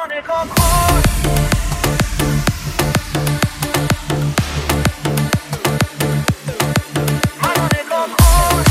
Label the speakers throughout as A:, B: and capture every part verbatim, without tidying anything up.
A: منو نگاه کن. منو نگاه کن.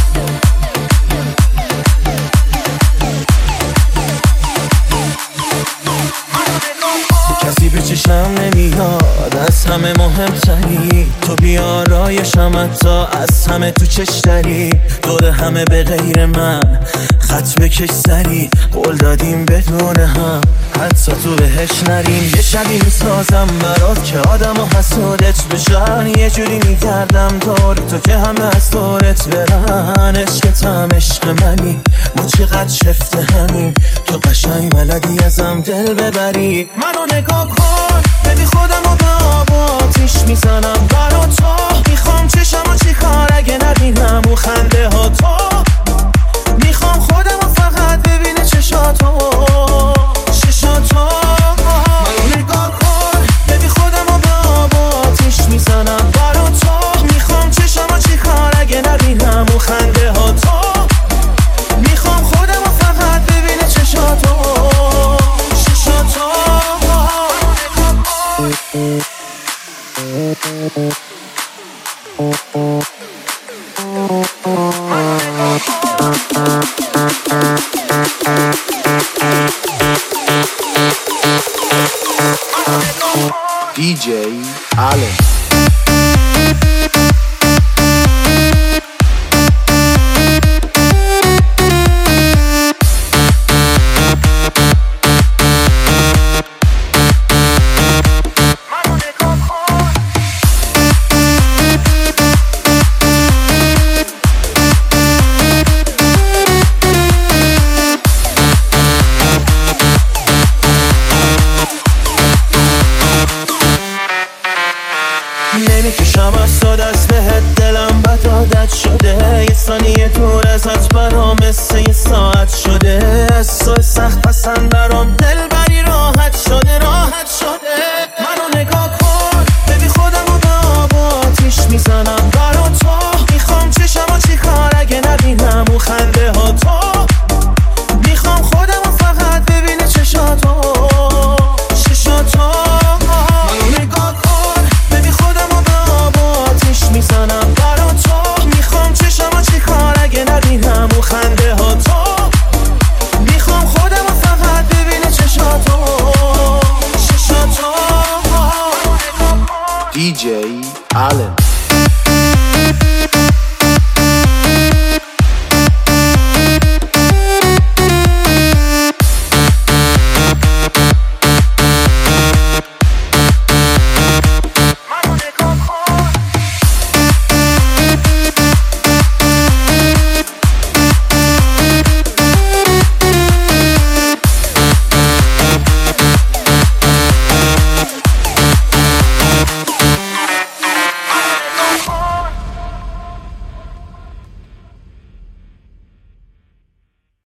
A: منو نگاه کن.
B: کسی به چشم نمیاد از همه مهمتری، تو بیارایشم حتی از همه تو چشتری. دور همه به غیر من خط بکش سری، قول دادیم بدون هم حتی تو بهش نریم. یه شبی میسازم برات که آدم و حسودت بشن، یه جوری میکردم دور تو که همه از دورت برن. عشقت هم عشق منی، ما چقدر شفته همین، تو قشنگ بلدی ازم دل ببری. منو نگاه کن ببین خودم رو به آب و آتیش میزنم برا تو. میخوام چشم و چی کار اگه نبینم و خنده ها تو. میخوام خودم رو فقط ببینه چشاتو چشاتو. منو نگاه کن ببین خودم رو به آب و آتیش میزنم برا تو. میخوام چشم و چی کار اگه نبینم و خنده ها تو. میخوام خودم رو فقط ببینه چشاتو چشاتو.
C: دی جی آلن.
B: نمیکشم از تو دست بهت، دلم بد عادت شده. یه ثانیه دور ازت برام مثل یه ساعت شده. از تو سخت پسند برام دل بری راحت شده راحت شده. منو نگاه کن ببین خودم رو به آب و آتیش میزنم برا تو. میخوام چشم و چی کار اگه نبینم و خنده ها تو. میخوام خودم رو فقط ببینه چشاتو چشاتو. منو نگاه کن ببین خودم رو به آب و آتیش میزنم برا تو. میخوام چشم و چی کار اگه نبینم و خنده ها تو. میخوام خودم رو فقط ببینه چشاتو چشاتو.
C: دی جی آلن.